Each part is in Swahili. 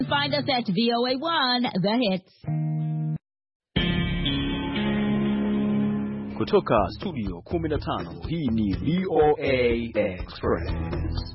Find us at VOA1 The Hits. Kutoka studio 15, hii ni VOA Express.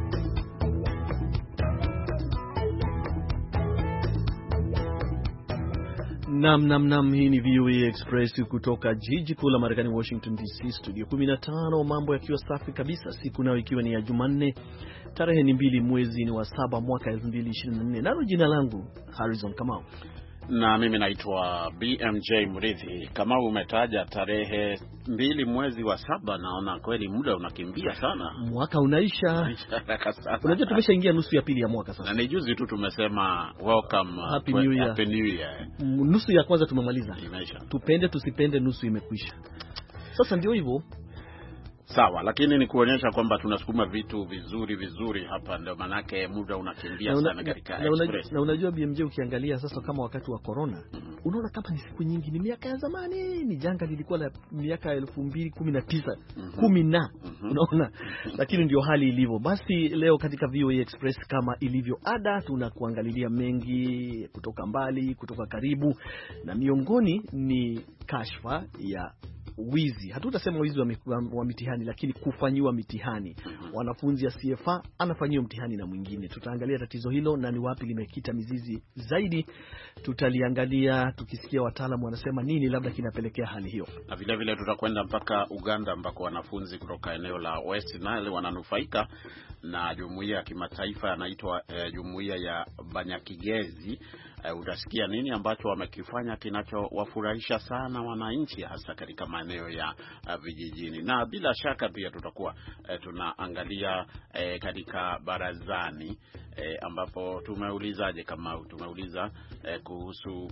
Nam, hii ni VOA Express kutoka jiji kuu la Marekani, Washington DC, studio 15, mambo yakiwa safi kabisa, siku nayo ikiwa ni ya Jumanne, tarehe ni 2 mwezi ni wa 7 mwaka 2024. Nalo jina langu Harrison Kamau. Na mimi naitwa BMJ Murithi. Kama umetaja tarehe 2 mwezi wa 7, naona kweli muda unakimbia sana. Mwaka unaisha. Unajua tumeshaingia nusu ya pili ya mwaka sasa. Na ni juzi tu tumesema welcome, Happy New Year. Happy New Year. Nusu ya kwanza tumemaliza. Imeisha. Tupende tusipende, nusu imekwisha. Sasa ndio hivyo. Sawa, lakini ni kuonyesha kwamba tunasukuma vitu vizuri hapa, ndio manake muda unakimbia sana katika Express. Na unajua BMJ, ukiangalia sasa kama wakati wa corona, unaona kama ni siku nyingi, ni miaka ya zamani, ni janga lilikuwa la miaka 2019, 10 unaona, lakini ndio hali ilivyo. Basi leo katika VOA Express kama ilivyo ada, tunakuangalilia mengi kutoka mbali, kutoka karibu, na miongoni ni kashfa ya wizi. Hatutasema wizi wa mitihani, lakini kufanyiwa mitihani. Wanafunzi ya CFA anafanyiwa mtihani na mwingine. Tutaangalia tatizo hilo na ni wapi limekita mizizi zaidi. Tutaliangalia tukisikia wataalamu wanasema nini labda kinapelekea hali hiyo. Na vile vile tutakwenda mpaka Uganda ambako wanafunzi kutoka eneo la West Nile wananufaika na jumuiya ya kimataifa inaitwa jumuiya ya Banyakigezi. Utasikia nini ambacho wamekifanya kinachowafurahisha sana wananchi, hasa katika maeneo ya vijijini. Na bila shaka pia tutakuwa tunaangalia katika barazani ambapo tumeulizaje, kama tumeuliza kuhusu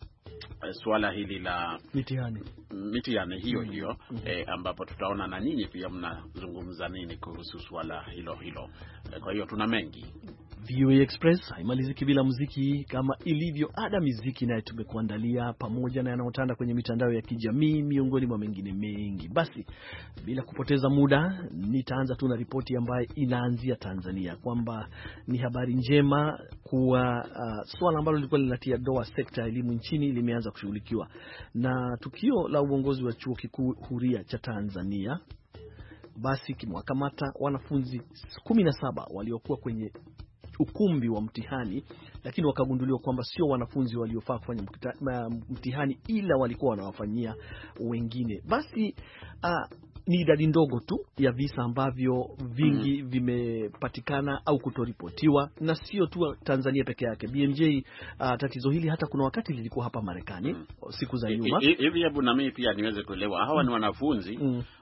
swala hili la mitihani hiyo ambapo tutaona na nyinyi pia mnazungumza nini kuhusu swala hilo. Kwa hiyo tuna mengi. VOA Express haimaliziki bila muziki kama ilivyo ada. Muziki naye tumekuandalia pamoja na yanayotanda kwenye mitandao ya kijamii, miongoni mwa mengine mengi. Basi bila kupoteza muda, nitaanza tu na ripoti ambayo inaanzia Tanzania, kwamba ni habari njema kuwa swala ambalo lilikuwa linatia doa sekta ya elimu nchini limeanza kushughulikiwa. Na tukio la uongozi wa Chuo Kikuu Huria cha Tanzania basi kimwakamata wanafunzi 17 waliokuwa kwenye ukumbi wa mtihani, lakini wakagunduliwa kwamba sio wanafunzi waliofaa kufanya mtihani, ila walikuwa wanawafanyia wengine. Basi ni idadi ndogo tu ya visa ambavyo vingi vimepatikana au kutoripotiwa, na sio tu Tanzania peke yake. BMJ, tatizo hili hata kuna wakati lilikuwa hapa Marekani siku za nyuma. Hivi hebu na mimi pia niweze kuelewa, hawa ni wanafunzi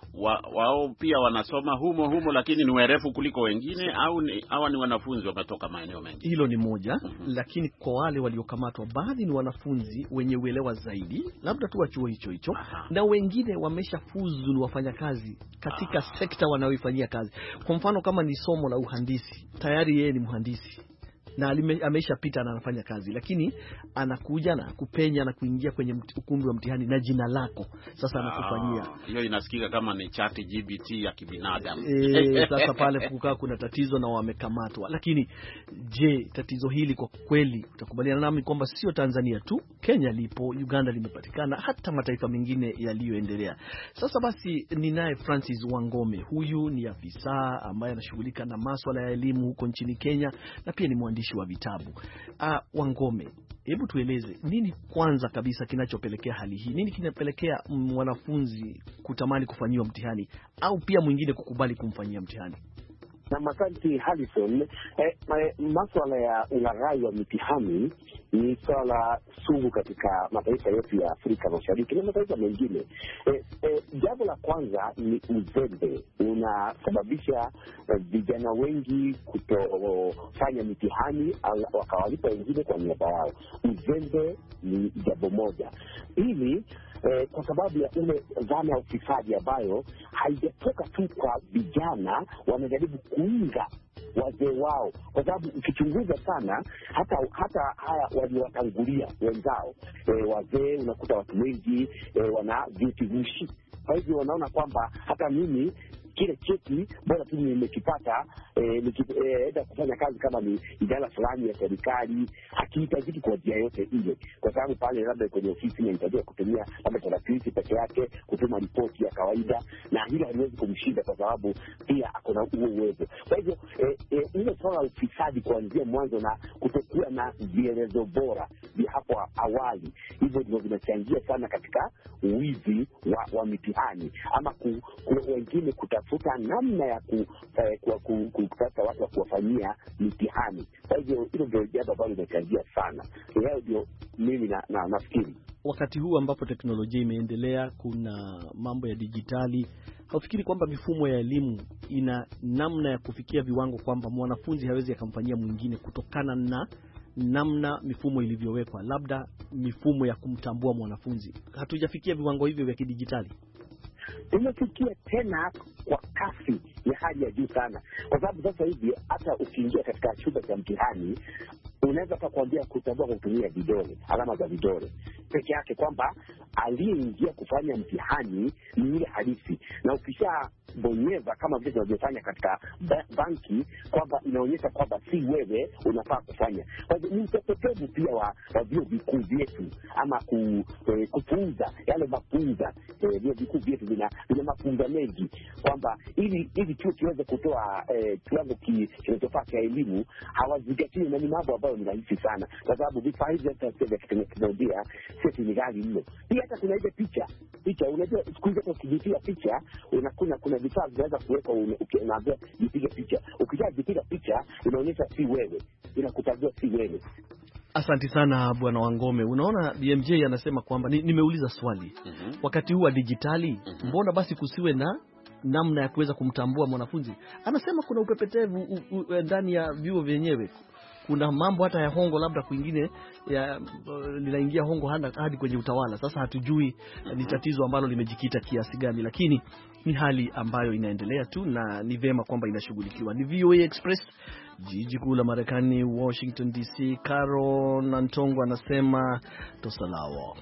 wao pia wanasoma humo lakini ni werefu kuliko wengine, au hawa ni wanafunzi wametoka maeneo mengi? Hilo ni moja, lakini kwa wale waliokamatwa, baadhi ni wanafunzi wenye uelewa zaidi, labda tu wa chuo hicho, na wengine wameshafuzu, ni wafanyakazi katika sekta wanaoifanyia kazi. Kwa mfano kama ni somo la uhandisi, tayari yeye ni mhandisi na ameshapita na anafanya kazi, lakini anakuja na kupenya na kuingia kwenye ukumbi wa mtihani na jina lako sasa anakufanyia. Hiyo inasikika kama ni ChatGPT ya kibinadamu. Sasa pale kukaa kuna tatizo na wamekamatwa. Lakini je, tatizo hili kwa kweli utakubaliana nami kwamba sio Tanzania tu, Kenya lipo, Uganda limepatikana, hata mataifa mengine yaliyoendelea. Sasa basi ninaye Francis Wangome. Huyu ni afisa ambaye anashughulika na masuala ya elimu huko nchini Kenya na pia ni mwandishi wa vitabu. Wangome, hebu tueleze nini kwanza kabisa kinachopelekea hali hii? Nini kinapelekea mwanafunzi kutamani kufanyiwa mtihani au pia mwingine kukubali kumfanyia mtihani? Na asante Harrison. Masuala ya ulaghai wa mitihani ni swala sugu katika mataifa yetu ya Afrika Mashariki na mataifa mengine. Jambo la kwanza ni uzembe, unasababisha vijana wengi kutofanya mitihani wakawalipa wengine kwa niaba yao. Uzembe ni jambo moja. Hili kwa sababu ya ule dhana ya ufisadi ambayo haijatoka tu kwa vijana, wanajaribu kuinga wazee wao, kwa sababu ukichunguza sana hata haya waliowatangulia wenzao, wazee unakuta watu wengi wana vyeti vishi. Kwa hivyo wanaona kwamba hata mimi kile cheti bora tu nimekipata, nikienda kufanya kazi kama ni idara fulani ya serikali, hakihitajiki kwa njia yote ile, kwa sababu pale labda kwenye ofisi inahitaji kutumia labda tarakilishi peke yake kutuma ripoti ya kawaida, na hilo haliwezi kumshinda kwa sababu pia akona huo uwezo. Kwa hivyo ile swala la ufisadi kuanzia mwanzo na kutokuwa na vielezo bora vya hapo awali, hivyo ndivyo vinachangia sana katika uwizi wa mitihani, ama wengine kutafuta namna ya kupata watu wa kuwafanyia mitihani. Kwa hivyo hilo ndio jambo ambalo linachangia sana. Hayo ndio mimi nafikiri. Wakati huu ambapo teknolojia imeendelea, kuna mambo ya dijitali, haufikiri kwamba mifumo ya elimu ina namna ya kufikia viwango kwamba mwanafunzi hawezi akamfanyia mwingine kutokana na namna mifumo ilivyowekwa, labda mifumo ya kumtambua mwanafunzi? Hatujafikia viwango hivyo vya kidijitali. Tumefikia tena kwa kasi ya hali ya juu sana, kwa sababu sasa hivi hata ukiingia katika chumba cha mtihani unaweza kuambia kutambua kwa kutumia vidole, alama za vidole peke yake, kwamba aliyeingia kufanya mtihani ni yule halisi, na ukishabonyeza kama vile tunavyofanya katika banki kwamba inaonyesha kwamba si wewe unafaa kufanya. Kwa hivyo ni utepetevu pia wa vyuo vikuu vyetu, ama kupuuza yale mafunza. Vyuo vikuu vyetu vina mafunza mengi, kwamba ili chuo kiweze kutoa kiwango kinachofaa cha elimu hawazingatii, na ni mambo ambayo ni rahisi sana, kwa sababu vifaa hivi hata vya teknolojia sisi ni ghali mno. Pia hata kuna ile picha, unajua siku hizi ukijipiga picha kuna vifaa vinaweza kuweka, unaambia jipige picha, ukishajipiga picha inaonyesha si wewe, inakutambua si wewe. Asante sana Bwana Wangome. Unaona, BMJ anasema kwamba nimeuliza swali, wakati huu wa dijitali, mbona basi kusiwe na namna ya kuweza kumtambua mwanafunzi? Anasema kuna upepetevu ndani ya vyuo vyenyewe. Kuna mambo hata ya hongo, labda kwingine linaingia hongo hadi kwenye utawala. Sasa hatujui ni tatizo ambalo limejikita kiasi gani, lakini ni hali ambayo inaendelea tu, na ni vema kwamba inashughulikiwa. Ni VOA Express, jiji kuu la Marekani, Washington DC. Caro Nantongo anasema tosalawo.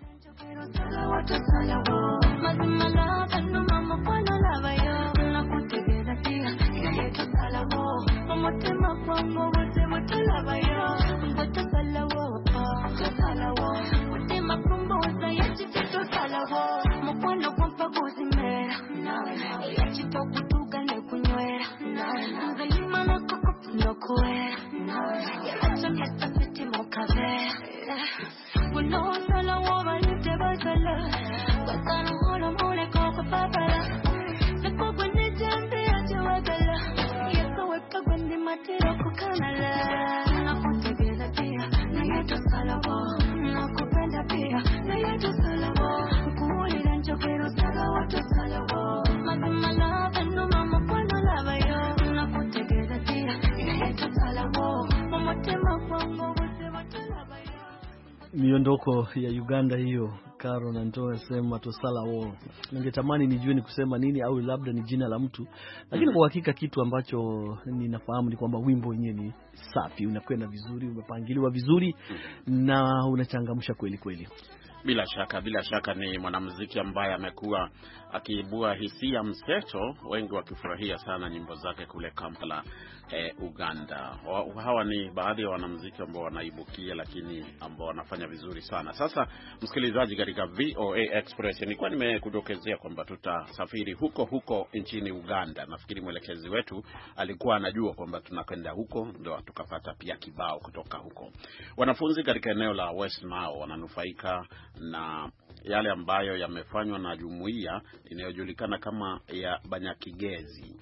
Miondoko ya Uganda hiyo. Caro Nantongo sema tosala wo. Ningetamani nijue ni kusema nini, au labda ni jina la mtu, lakini kwa hakika kitu ambacho ninafahamu ni kwamba wimbo wenyewe ni safi, unakwenda vizuri, umepangiliwa vizuri na unachangamsha kweli kweli. Bila shaka ni mwanamuziki ambaye amekuwa akiibua hisia mseto, wengi wakifurahia sana nyimbo zake kule Kampala, Uganda. Hawa ni baadhi ya wanamuziki ambao wanaibukia, lakini ambao wanafanya vizuri sana. Sasa msikilizaji, katika VOA Express nilikuwa nimekudokezea kwamba tutasafiri huko nchini Uganda. Nafikiri mwelekezi wetu alikuwa anajua kwamba tunakwenda huko, ndio tukapata pia kibao kutoka huko. Wanafunzi katika eneo la West Nile wananufaika na yale ambayo yamefanywa na jumuiya inayojulikana kama ya Banyakigezi,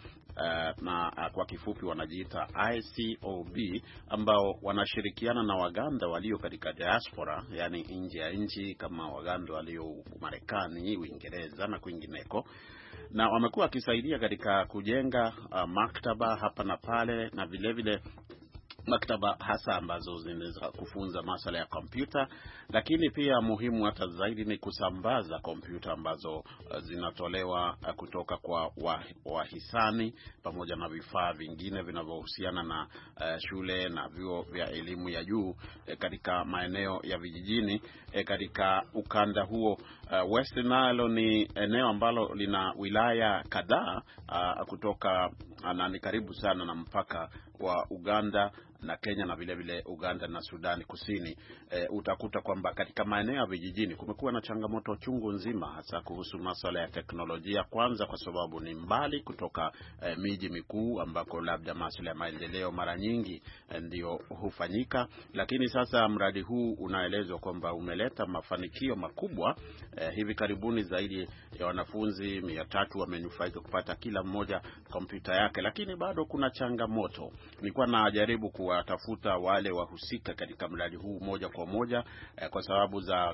na kwa kifupi wanajiita ICOB, ambao wanashirikiana na Waganda walio katika diaspora, yani nje ya nchi, kama Waganda walio Marekani, Uingereza na kwingineko, na wamekuwa wakisaidia katika kujenga maktaba hapa na pale, na vile vile maktaba hasa ambazo zinaweza kufunza masuala ya kompyuta, lakini pia muhimu hata zaidi ni kusambaza kompyuta ambazo zinatolewa kutoka kwa wahisani pamoja na vifaa vingine vinavyohusiana na shule na vyuo vya elimu ya juu katika maeneo ya vijijini katika ukanda huo. West Nile ni eneo ambalo lina wilaya kadhaa kutoka na ni karibu sana na mpaka wa Uganda na Kenya na vile vile Uganda na Sudani Kusini. Utakuta kwamba katika maeneo ya vijijini kumekuwa na changamoto chungu nzima hasa kuhusu masuala ya teknolojia, kwanza kwa sababu ni mbali kutoka miji mikuu ambako labda masuala ya maendeleo mara nyingi ndio hufanyika. Lakini sasa mradi huu unaelezwa kwamba umeleta mafanikio makubwa. Hivi karibuni zaidi ya wanafunzi 300 wamenufaika kupata kila mmoja kompyuta yake, lakini bado kuna changamoto. Nilikuwa najaribu kuwatafuta wale wahusika katika mradi huu moja kwa moja kwa sababu za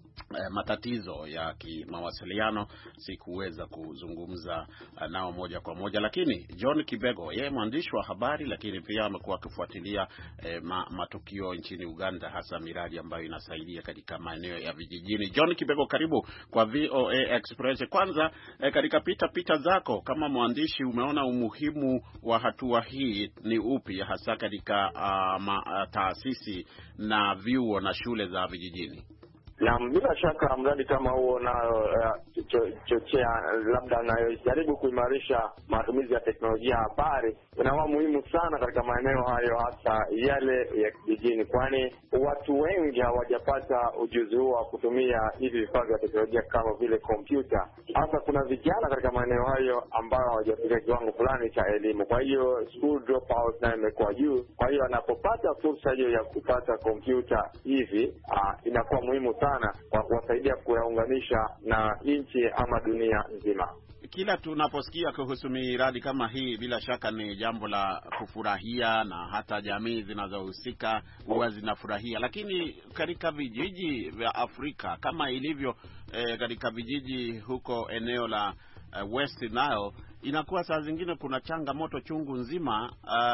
matatizo ya kimawasiliano sikuweza kuzungumza nao moja kwa moja, lakini John Kibego, yeye mwandishi wa habari, lakini pia amekuwa akifuatilia matukio nchini Uganda, hasa miradi ambayo inasaidia katika maeneo ya vijijini. John Kibego, karibu kwa VOA Express. Kwanza katika pita zako kama mwandishi, umeona umuhimu wa hatua hii ni upi hasa katika taasisi na vyuo na shule za vijijini? Na bila shaka mradi kama huo nao chochea labda anayojaribu kuimarisha matumizi ya teknolojia ya habari inakuwa muhimu sana katika maeneo hayo, hasa yale ya kijijini, kwani watu wengi hawajapata ujuzi huo wa kutumia hivi vifaa vya teknolojia kama vile kompyuta. Hasa kuna vijana katika maeneo hayo ambao hawajafika kiwango fulani cha elimu, kwa hiyo school dropout nayo imekuwa juu. Kwa hiyo anapopata fursa hiyo ya kupata kompyuta hivi inakuwa muhimu sana kwa kuwasaidia kuyaunganisha na nchi ama dunia nzima. Kila tunaposikia kuhusu miradi kama hii, bila shaka ni jambo la kufurahia na hata jamii zinazohusika huwa zinafurahia. Lakini katika vijiji vya Afrika kama ilivyo katika vijiji huko eneo la West Nile, inakuwa saa zingine kuna changamoto chungu nzima,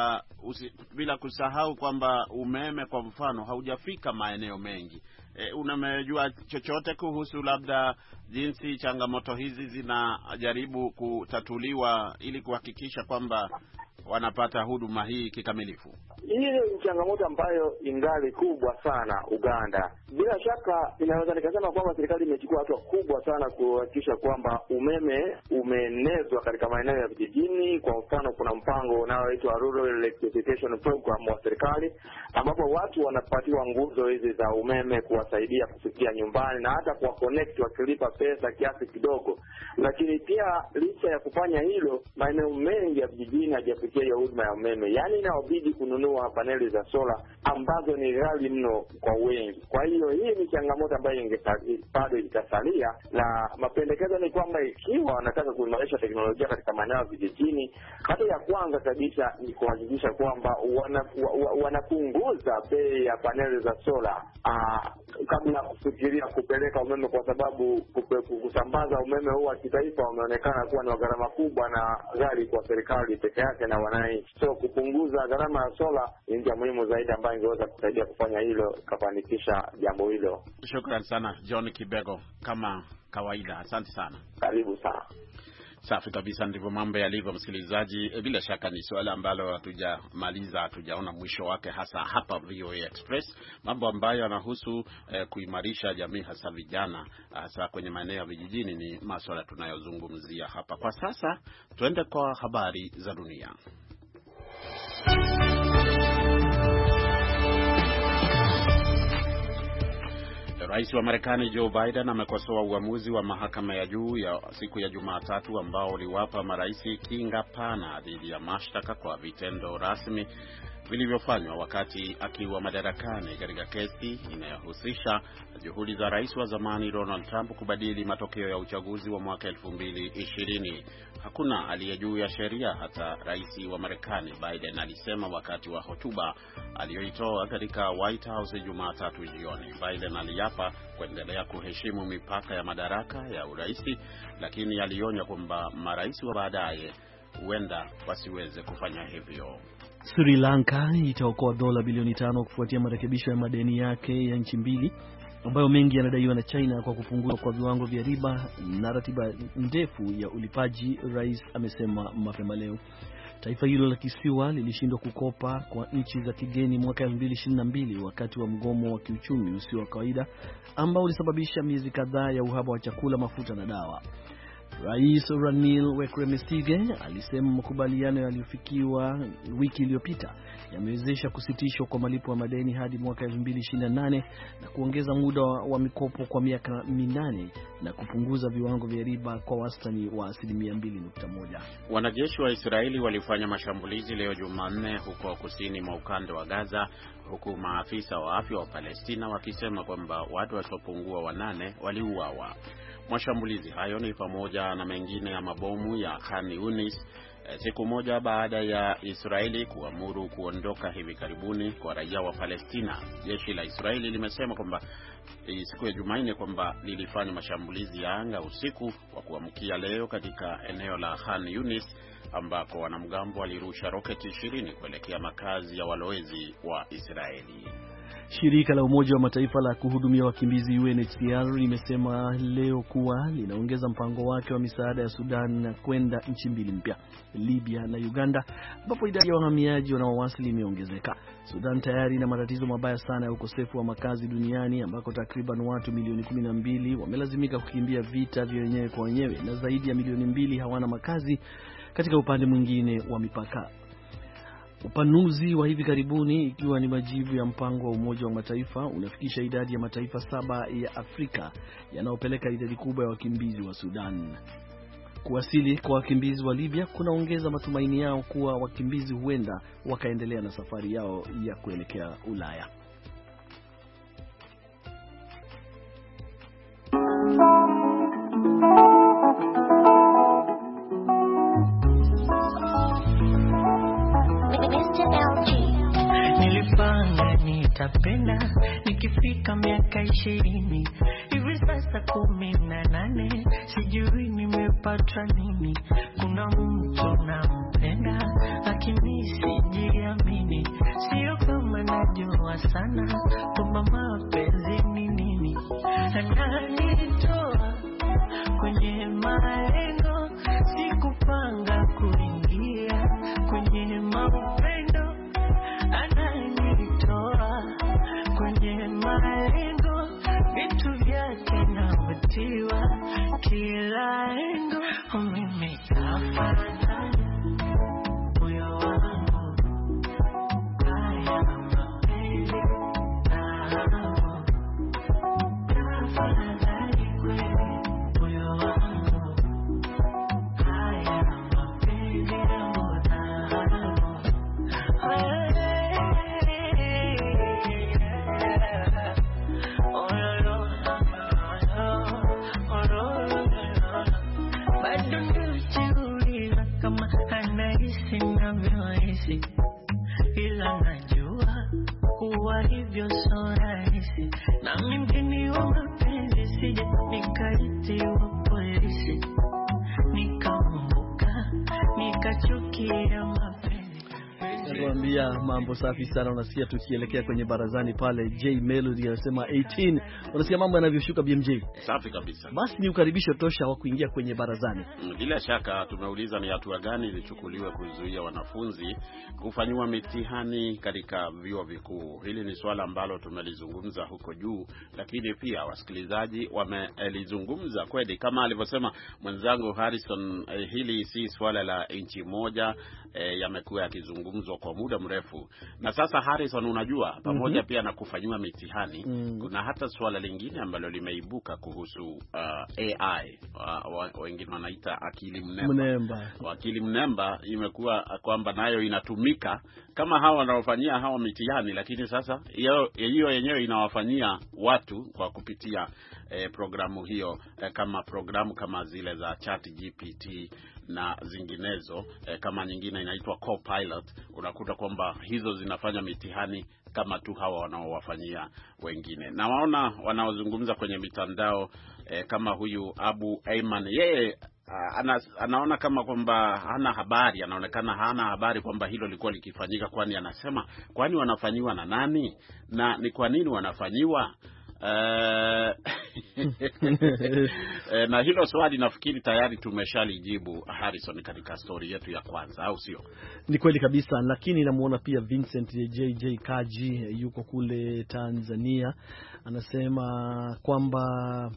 bila kusahau kwamba umeme kwa mfano haujafika maeneo mengi. Unamejua chochote kuhusu labda jinsi changamoto hizi zinajaribu kutatuliwa ili kuhakikisha kwamba wanapata huduma hii kikamilifu? Hii ni changamoto ambayo ingali kubwa sana Uganda. Bila shaka inaweza nikasema kwamba serikali imechukua hatua kubwa sana kuhakikisha kwamba umeme umeenezwa katika maeneo ya vijijini. Kwa mfano, kuna mpango unaoitwa Rural Electrification Program wa serikali, ambapo watu wanapatiwa nguzo hizi za umeme kuwasaidia kufikia nyumbani na hata kuwa connect wakilipa pesa kiasi kidogo. Lakini pia licha ya kufanya hilo, maeneo mengi ya vijijini hajafikia hiyo huduma ya umeme. Yaani inabidi kununua paneli za sola ambazo ni ghali mno kwa wengi. Kwa hiyo hii ni changamoto ambayo bado itasalia, na mapendekezo ni kwamba ikiwa wanataka kuimarisha teknolojia katika maeneo ya vijijini, hata ya kwanza kabisa ni kuhakikisha kwamba wanapunguza bei ya paneli za sola kabla ya kufikiria kupeleka umeme, kwa sababu kusambaza umeme huu wa kitaifa umeonekana kuwa ni gharama kubwa na ghali kwa serikali peke yake na wananchi. So kupunguza gharama ya sola ni njia muhimu zaidi ambayo ingeweza kusaidia kufanya hilo, kufanikisha jambo hilo. Shukrani sana John Kibego, kama kawaida. Asante sana. Karibu sana. Safi kabisa, ndivyo mambo yalivyo msikilizaji. Bila shaka ni swala ambalo hatujaona mwisho wake, hasa hapa VOA Express. Mambo ambayo yanahusu kuimarisha jamii, hasa vijana, hasa kwenye maeneo ya vijijini, ni masuala tunayozungumzia hapa. Kwa sasa tuende kwa habari za dunia. Rais wa Marekani Joe Biden amekosoa uamuzi wa mahakama ya juu ya siku ya Jumatatu ambao uliwapa marais kinga pana dhidi ya mashtaka kwa vitendo rasmi vilivyofanywa wakati akiwa madarakani katika kesi inayohusisha juhudi za rais wa zamani Donald Trump kubadili matokeo ya uchaguzi wa mwaka 2020. Hakuna aliye juu ya sheria, hata rais wa Marekani, Biden alisema wakati wa hotuba aliyoitoa katika White House Jumatatu jioni. Biden aliapa kuendelea kuheshimu mipaka ya madaraka ya urais, lakini alionya kwamba marais wa baadaye huenda wasiweze kufanya hivyo. Sri Lanka itaokoa dola bilioni 5 kufuatia marekebisho ya madeni yake ya nchi mbili ambayo mengi yanadaiwa na China kwa kupunguzwa kwa viwango vya riba na ratiba ndefu ya ulipaji, rais amesema mapema leo. Taifa hilo la kisiwa lilishindwa kukopa kwa nchi za kigeni mwaka 2022 wakati wa mgomo wa kiuchumi usio wa kawaida ambao ulisababisha miezi kadhaa ya uhaba wa chakula, mafuta na dawa. Rais Ranil Wickremesinghe alisema makubaliano yaliyofikiwa wiki iliyopita yamewezesha kusitishwa kwa malipo ya madeni hadi mwaka 2028 na kuongeza muda wa mikopo kwa miaka 8 na kupunguza viwango vya riba kwa wastani wa 2.1%. Wanajeshi wa Israeli walifanya mashambulizi leo Jumanne huko kusini mwa ukanda wa Gaza, huku maafisa wa afya wa Palestina wakisema kwamba watu wasiopungua 8 waliuawa. Mashambulizi hayo ni pamoja na mengine ya mabomu ya Khan Yunis, siku moja baada ya Israeli kuamuru kuondoka hivi karibuni kwa raia wa Palestina. Jeshi la Israeli limesema kwamba siku ya Jumanne kwamba lilifanya mashambulizi ya anga usiku wa kuamkia leo katika eneo la Khan Yunis ambako wanamgambo walirusha roketi 20 kuelekea makazi ya walowezi wa Israeli. Shirika la Umoja wa Mataifa la kuhudumia wakimbizi UNHCR limesema leo kuwa linaongeza mpango wake wa misaada ya Sudan na kwenda nchi mbili mpya, Libya na Uganda, ambapo idadi ya wahamiaji wanaowasili imeongezeka. Sudan tayari ina matatizo mabaya sana ya ukosefu wa makazi duniani ambako takriban watu milioni 12 wamelazimika kukimbia vita vya wenyewe kwa wenyewe na zaidi ya milioni 2 hawana makazi katika upande mwingine wa mipaka. Upanuzi wa hivi karibuni ikiwa ni majibu ya mpango wa Umoja wa Mataifa unafikisha idadi ya mataifa 7 ya Afrika yanayopeleka idadi kubwa ya wakimbizi wa Sudan. Kuwasili kwa wakimbizi wa Libya kunaongeza matumaini yao kuwa wakimbizi huenda wakaendelea na safari yao ya kuelekea Ulaya. Nilipanga nitapenda nikifika miaka 20, hivi sasa 18, sijui nimepata nini. Kuna mtu nampenda lakini sijiamini, sio kama najua sana kwamba mapenzi ni nini. Ananitoa kwenye malengo, sikupanga kuingia kwenye mapendo. Ananitoa kwenye malengo, vitu vyake navutiwa kila engo. Mimi kafanya moyo wangu haya mapenzi nao, kafanya kweli moyo wangu haya mapenzi nao. Kama anahisi navyohisi, ila najua kuwa hivyo so rahisi. Na mimi wa mapenzi sije nikaitiwa polisi, nikaumbuka nikachukia mapenzi. Nakwambia mambo safi sana. Unasikia tukielekea kwenye barazani pale, J Melody anasema 18. Unasikia mambo yanavyoshuka BMJ. Safi kabisa. Basi ni ukaribisho tosha wa kuingia kwenye barazani. Bila shaka tumeuliza ni hatua gani ilichukuliwa kuzuia wanafunzi kufanywa mitihani katika vyuo vikuu. Hili ni swala ambalo tumelizungumza huko juu, lakini pia wasikilizaji wamelizungumza kweli. Kama alivyosema mwenzangu Harrison, hili si swala la nchi moja, yamekuwa yakizungumzwa kwa muda mrefu. Na sasa Harrison, unajua pamoja pia na kufanywa mitihani, kuna hata swala lingine ambalo limeibuka kuhusu AI, wengine wanaita akili mnemba. Akili mnemba imekuwa kwamba nayo inatumika kama hawa wanaofanyia hawa mitihani, lakini sasa hiyo yenyewe inawafanyia watu kwa kupitia programu hiyo, kama programu kama zile za ChatGPT na zinginezo, kama nyingine inaitwa Copilot. Unakuta kwamba hizo zinafanya mitihani kama tu hawa wanaowafanyia wengine. Na waona wanaozungumza kwenye mitandao kama huyu Abu Ayman, yeye anaona kama kwamba hana habari, anaonekana hana habari kwamba hilo lilikuwa likifanyika, kwani anasema kwani wanafanyiwa na nani na ni kwa nini wanafanyiwa? Na hilo swali nafikiri tayari tumeshalijibu, Harrison, katika story yetu ya kwanza, au sio? Ni kweli kabisa, lakini namuona pia Vincent JJ Kaji yuko kule Tanzania, anasema kwamba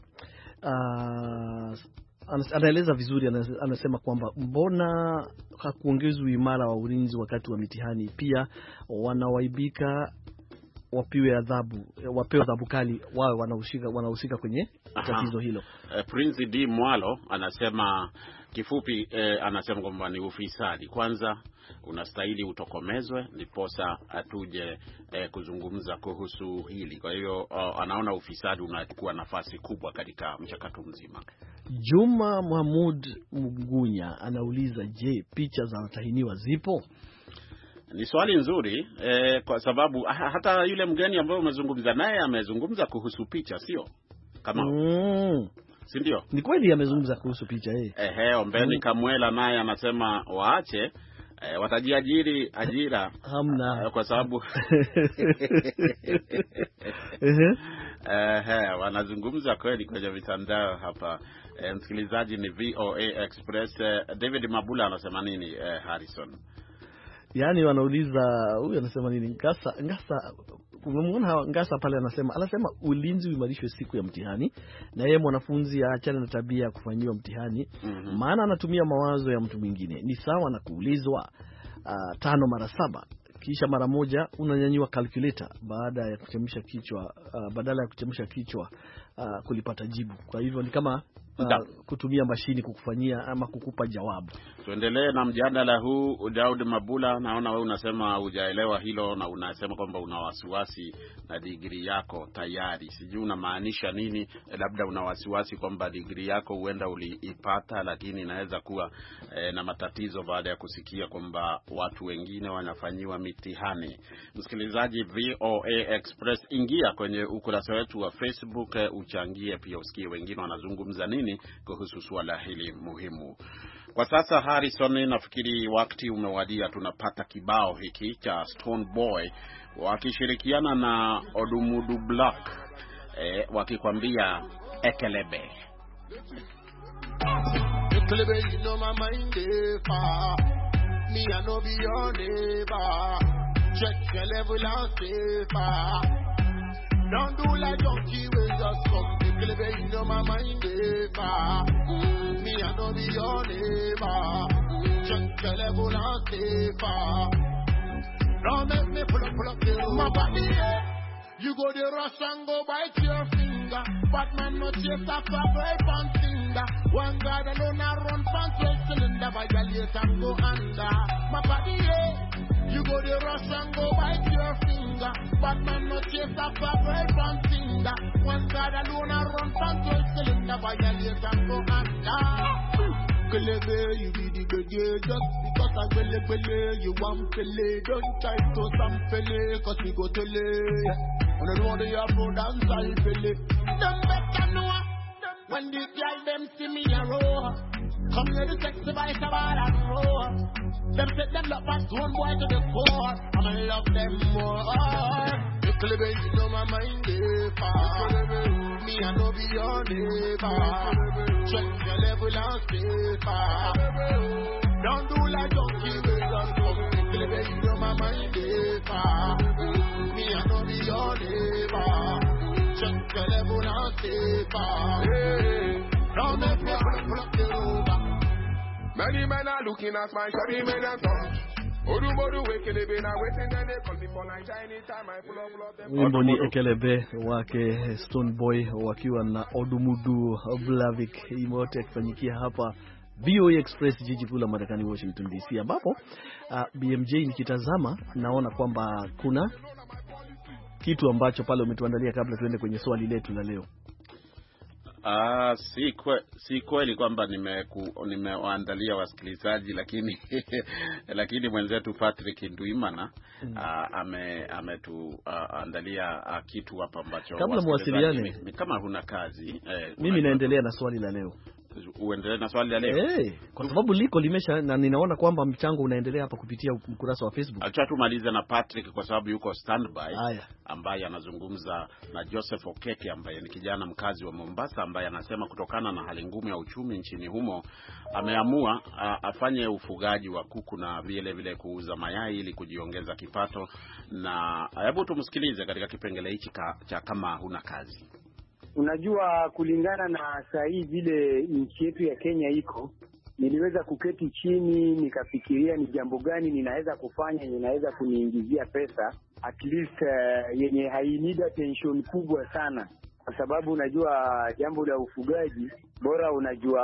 anaeleza vizuri, anasema kwamba mbona hakuongezwi imara wa ulinzi wakati wa mitihani, pia wanawaibika wapewe adhabu kali, wao wanahusika kwenye tatizo hilo. Prince D Mwalo anasema kifupi, anasema kwamba ni ufisadi. Kwanza unastahili utokomezwe ndiposa atuje kuzungumza kuhusu hili. Kwa hiyo anaona ufisadi unachukua nafasi kubwa katika mchakato mzima. Juma Mahmud Mugunya anauliza, je, picha za watahiniwa zipo? Ni swali nzuri, kwa sababu hata yule mgeni ambaye umezungumza naye amezungumza kuhusu picha, sio kama si ndio? Ni kweli amezungumza kuhusu picha Ombeni Kamwela naye anasema waache watajiajiri ajira hamna, kwa sababu wanazungumza kweli kwenye mitandao hapa. Msikilizaji, ni VOA Express. David Mabula anasema nini, Harrison? Yaani wanauliza huyu anasema nini? Ngasa umemwona Ngasa pale anasema ulinzi uimarishwe siku ya mtihani, na yeye mwanafunzi aachane na tabia ya kufanyiwa mtihani. Maana anatumia mawazo ya mtu mwingine. Ni sawa na kuulizwa 5 mara 7 kisha mara moja unanyanyua calculator badala ya kuchemsha kichwa kulipata jibu. Kwa hivyo ni kama kutumia mashini kukufanyia ama kukupa jawabu. Tuendelee na mjadala huu. Daud Mabula, naona wewe unasema hujaelewa hilo na unasema kwamba una wasiwasi na degree yako tayari. Sijui unamaanisha nini? Labda una wasiwasi kwamba degree yako huenda uliipata lakini inaweza kuwa na matatizo baada ya kusikia kwamba watu wengine wanafanyiwa mitihani. Msikilizaji, VOA Express, ingia kwenye ukurasa wetu wa Facebook, uchangie pia usikie wengine wanazungumza nini kuhusu swala hili muhimu. Kwa sasa, Harrison, nafikiri wakati umewadia tunapata kibao hiki cha Stone Boy wakishirikiana na Odumudu Black wakikwambia Ekelebe. Ekelebe, you know my mind is far. Me I know be your neighbor. Check your level and stay far. Don't do like donkey we just come. Ekelebe, you know my mind is far. Me I know be your neighbor. Check your level and stay far. Don't make me pull up my body, yeah. You go the rush and go bite your finger. Batman no chase after great one finger. One God alone I run from 12 cylinder. Violate and go under. My body, yeah. You go the rush and go bite your finger. Batman no chase after great one finger. One God alone I run from 12 cylinder. Violate and go under. Kelebe, you be the good, just because I bele, you want pele. Don't try to sample, cause we go to lay. On the road, you have no dance, I pele. Them better know, when these guys, them see me a row. Come here, the sexy vice about and row. Them set them up as one boy to the core. I'ma love them more. Kelebe, you know my mind is far. Me I know be your neighbor. Check your level and stay far. Don't do like donkey we just come. Kelebe, you know my mind is far. Me I know be your neighbor. Check your level and stay far. Don't make me pull up the rover. Many men are looking at my shawty men and tongue. Wimbo ni Ekelebe wake Stone Boy wakiwa na Odumudu Blavik, imote kufanyikia hapa VOA Express, jiji kuu la Marekani, Washington DC, ambapo BMJ nikitazama naona kwamba kuna kitu ambacho pale umetuandalia kabla tuende kwenye swali letu la leo. Si kweli kwamba nimewaandalia wasikilizaji, lakini mwenzetu Patrick Nduimana ametuandalia kitu hapa ambacho kabla muwasiliane, kama huna kazi. Mimi naendelea na swali la leo. uendelee na swali la leo. Kwa sababu liko limesha, na ninaona kwamba mchango unaendelea hapa kupitia mkurasa wa Facebook. Acha tumalize na Patrick kwa sababu yuko standby, ambaye anazungumza na Joseph Okeke ambaye ni kijana mkazi wa Mombasa, ambaye anasema kutokana na hali ngumu ya uchumi nchini humo ameamua afanye ufugaji wa kuku na vile kuuza mayai ili kujiongeza kipato. Na hebu tumsikilize katika kipengele hichi cha kama huna kazi. Unajua, kulingana na saa hii vile nchi yetu ya Kenya iko, niliweza kuketi chini nikafikiria ni jambo gani ninaweza kufanya ninaweza kuniingizia pesa at least yenye hainida attention kubwa sana, kwa sababu unajua jambo la ufugaji bora unajua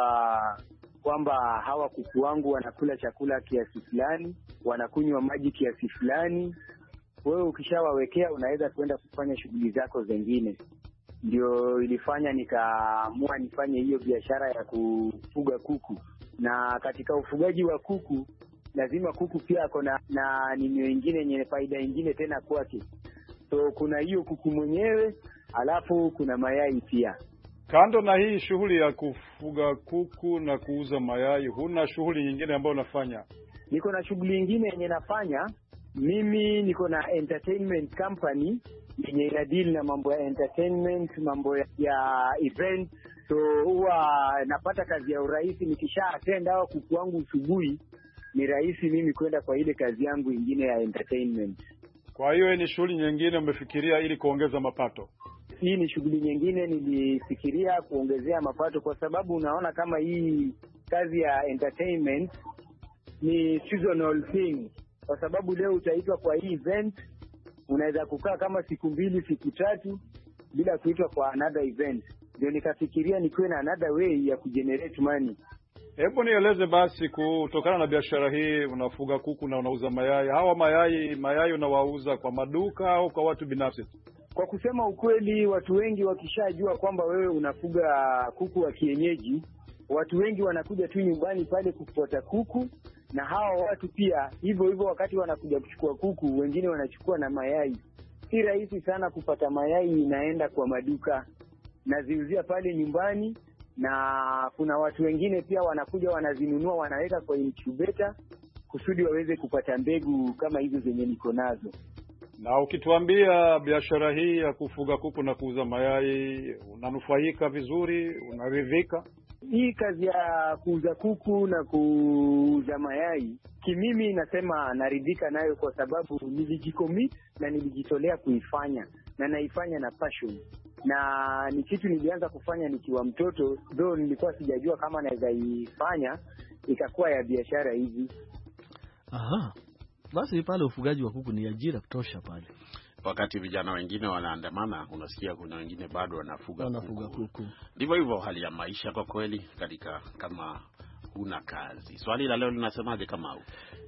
kwamba hawa kuku wangu wanakula chakula kiasi fulani, wanakunywa maji kiasi fulani. Wewe ukishawawekea unaweza kwenda kufanya shughuli zako zingine. Ndio ilifanya nikaamua nifanye hiyo biashara ya kufuga kuku. Na katika ufugaji wa kuku lazima kuku pia ako na nini nyingine yenye faida nyingine tena kwake. So kuna hiyo kuku mwenyewe, alafu kuna mayai pia. Kando na hii shughuli ya kufuga kuku na kuuza mayai, huna shughuli nyingine ambayo unafanya? Niko na shughuli nyingine yenye nafanya. Mimi niko na entertainment company yenye ina deal na mambo ya entertainment, mambo ya event. So huwa napata kazi ya urahisi, nikisha attend hao kuku wangu usubuhi, ni rahisi mimi kwenda kwa ile kazi yangu nyingine ya entertainment. Kwa hiyo ni shughuli nyingine umefikiria ili kuongeza mapato? Hii ni shughuli nyingine nilifikiria kuongezea mapato, kwa sababu unaona kama hii kazi ya entertainment ni seasonal thing. Kwa sababu leo utaitwa kwa hii event, unaweza kukaa kama siku 2 siku 3 bila kuitwa kwa another event. Ndio nikafikiria nikuwe na another way ya kugenerate money. Hebu nieleze basi, kutokana na biashara hii, unafuga kuku na unauza mayai. Hawa mayai unawauza kwa maduka au kwa watu binafsi? Kwa kusema ukweli, watu wengi wakishajua kwamba wewe unafuga kuku wa kienyeji, watu wengi wanakuja tu nyumbani pale kupata kuku, na hawa watu pia hivyo wakati wanakuja kuchukua kuku, wengine wanachukua na mayai. Si rahisi sana kupata mayai, inaenda kwa maduka, naziuzia pale nyumbani, na kuna watu wengine pia wanakuja wanazinunua, wanaweka kwa incubator kusudi waweze kupata mbegu kama hizo zenye niko nazo. Na ukituambia biashara hii ya kufuga kuku na kuuza mayai, unanufaika vizuri, unaridhika? Hii kazi ya kuuza kuku na kuuza mayai, kimimi nasema naridhika nayo, kwa sababu nilijicommit na nilijitolea kuifanya, na naifanya na passion. Na ni kitu nilianza kufanya nikiwa mtoto, though nilikuwa sijajua kama naweza ifanya ikakuwa ya biashara hivi. Aha. Basi pale ufugaji wa kuku ni ajira kutosha pale. Wakati vijana wengine wanaandamana, unasikia kuna wengine bado wanafuga kuku. Ndivyo hivyo hali ya maisha kwa kweli katika kama huna kazi. Swali la leo linasemaje kama au?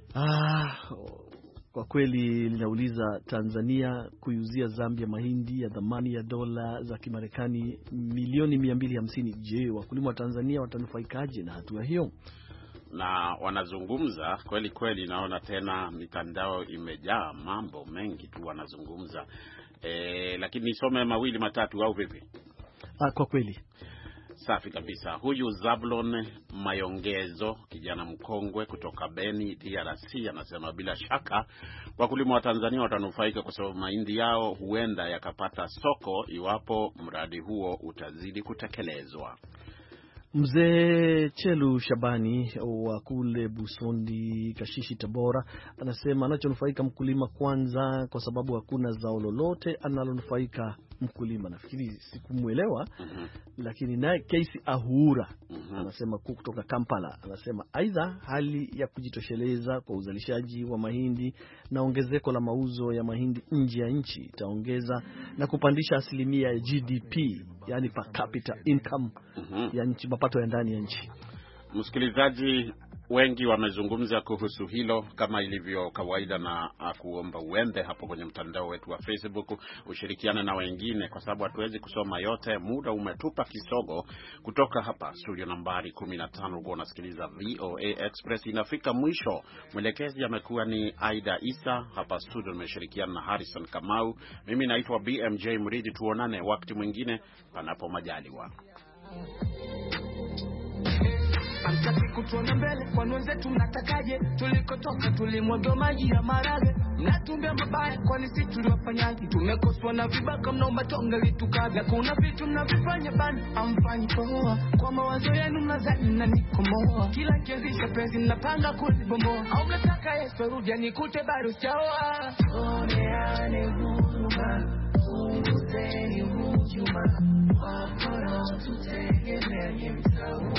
Kwa kweli linauliza, Tanzania kuiuzia Zambia mahindi ya thamani ya dola za Kimarekani milioni 250. Je, wakulima wa Tanzania watanufaikaje na hatua hiyo? Na wanazungumza kweli, naona tena mitandao imejaa mambo mengi tu wanazungumza. Lakini nisome mawili matatu au vipi? Kwa kweli. Safi kabisa. Huyu Zablon Mayongezo, kijana mkongwe kutoka Beni, DRC, anasema bila shaka wakulima wa Tanzania watanufaika kwa sababu mahindi yao huenda yakapata soko iwapo mradi huo utazidi kutekelezwa. Mzee Chelu Shabani wa kule Busondi, Kashishi, Tabora, anasema anachonufaika mkulima kwanza, kwa sababu hakuna zao lolote analonufaika mkulima. Nafikiri sikumuelewa. Lakini naye Casey Ahura anasema kutoka Kampala, anasema aidha hali ya kujitosheleza kwa uzalishaji wa mahindi na ongezeko la mauzo ya mahindi nje ya nchi itaongeza na kupandisha asilimia ya GDP, yani per capita income ya nchi, mapato ya ndani ya nchi. Msikilizaji, wengi wamezungumza kuhusu hilo kama ilivyo kawaida, na kuomba uende hapo kwenye mtandao wetu wa Facebook ushirikiane na wengine, kwa sababu hatuwezi kusoma yote, muda umetupa kisogo. Kutoka hapa studio nambari 15 uko unasikiliza VOA Express, inafika mwisho. Mwelekezi amekuwa ni Aida Isa, hapa studio nimeshirikiana na Harrison Kamau. Mimi naitwa BMJ Muridi. Tuonane wakati mwingine panapo majaliwa. Amtaki kutuona mbele, kwa wenzetu mnatakaje? Tulikotoka tulimwaga maji ya marage. Mnatumbia mabaya, kwani sisi tuliwafanyaje? Tumekoswa na vibaka, mnaomba tonga litukaga. Kuna vitu mnavifanya bana, amfanyi poa. Kwa mawazo yenu mnazani mnanikomoa. Kila kianzisha penzi mnapanga kulibomoa. Au mnataka Yesu arudi anikute bado sijaoa. Tuoneane huruma, punguzeni hujuma. Wakora tutegemea mtaua.